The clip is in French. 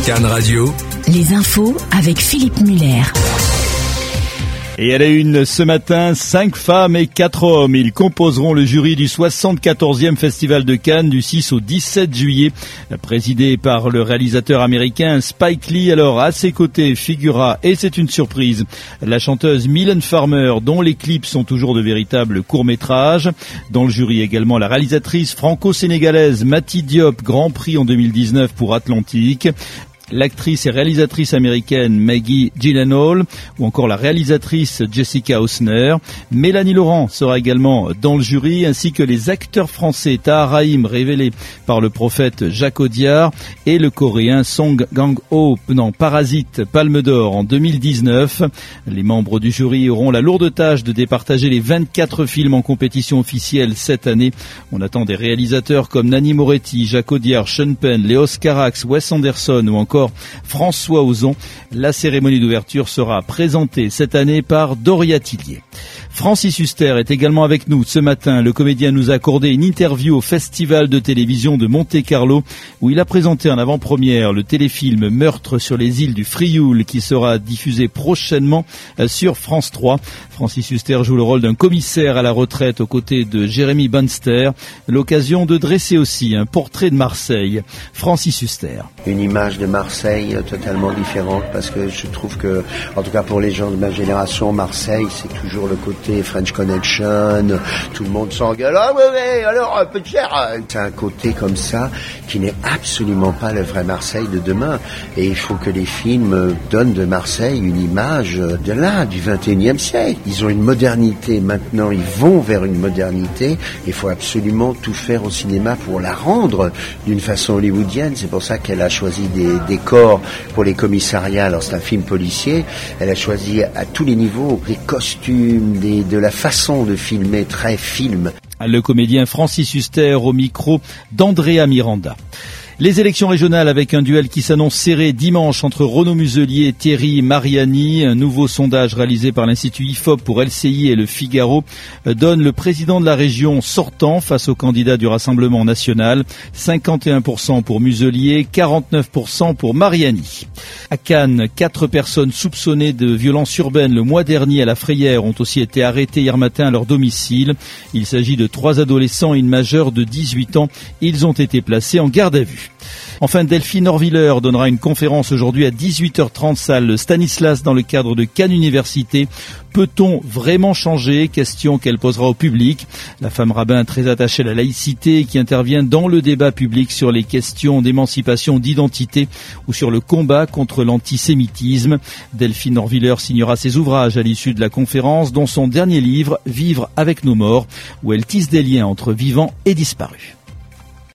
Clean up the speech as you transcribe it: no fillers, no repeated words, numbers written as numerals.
Cannes Radio. Les infos avec Philippe Muller. Et à la une ce matin, 5 femmes et 4 hommes. Ils composeront le jury du 74e Festival de Cannes du 6 au 17 juillet, présidé par le réalisateur américain Spike Lee. Alors à ses côtés figurera, et c'est une surprise, la chanteuse Mylène Farmer, dont les clips sont toujours de véritables courts-métrages. Dans le jury également la réalisatrice franco-sénégalaise Mati Diop, Grand Prix en 2019 pour Atlantique. L'actrice et réalisatrice américaine Maggie Gyllenhaal ou encore la réalisatrice Jessica Hausner. Mélanie Laurent sera également dans le jury, ainsi que les acteurs français Tahar Rahim, révélé par le prophète Jacques Audiard, et le coréen Song Kang-ho dans Parasite, Palme d'Or en 2019. Les membres du jury auront la lourde tâche de départager les 24 films en compétition officielle cette année. On attend des réalisateurs comme Nanni Moretti, Jacques Audiard, Sean Penn, Léos Carax, Wes Anderson ou encore François Ozon. La cérémonie d'ouverture sera présentée cette année par Doria Tillier. Francis Huster est également avec nous ce matin. Le comédien nous a accordé une interview au Festival de télévision de Monte-Carlo, où il a présenté en avant-première le téléfilm Meurtre sur les îles du Frioul, qui sera diffusé prochainement sur France 3. Francis Huster joue le rôle d'un commissaire à la retraite aux côtés de Jérémy Banster. L'occasion de dresser aussi un portrait de Marseille. Francis Huster. Une image de Marseille totalement différente, parce que je trouve que, en tout cas pour les gens de ma génération, Marseille, c'est toujours le côté French Connection, tout le monde s'engueule, ah ouais, alors un peu de cher. C'est un côté comme ça qui n'est absolument pas le vrai Marseille de demain. Et il faut que les films donnent de Marseille une image de là, du 21e siècle. Ils ont une modernité maintenant, ils vont vers une modernité. Il faut absolument tout faire au cinéma pour la rendre d'une façon hollywoodienne. C'est pour ça qu'elle a choisi des décors pour les commissariats. Alors c'est un film policier. Elle a choisi à tous les niveaux, les costumes, de la façon de filmer, très film. Le comédien Francis Huster au micro d'Andrea Miranda. Les élections régionales avec un duel qui s'annonce serré dimanche entre Renaud Muselier et Thierry Mariani. Un nouveau sondage réalisé par l'Institut IFOP pour LCI et le Figaro donne le président de la région sortant face au candidat du Rassemblement national. 51% pour Muselier, 49% pour Mariani. À Cannes, 4 personnes soupçonnées de violences urbaines le mois dernier à la Frayère ont aussi été arrêtées hier matin à leur domicile. Il s'agit de 3 adolescents et une majeure de 18 ans. Ils ont été placés en garde à vue. Enfin, Delphine Orviller donnera une conférence aujourd'hui à 18h30 salle Stanislas dans le cadre de Cannes Université. Peut-on vraiment changer? Question qu'elle posera au public. La femme rabbin très attachée à la laïcité qui intervient dans le débat public sur les questions d'émancipation, d'identité ou sur le combat contre l'antisémitisme. Delphine Orviller signera ses ouvrages à l'issue de la conférence, dont son dernier livre, Vivre avec nos morts, où elle tisse des liens entre vivants et disparus.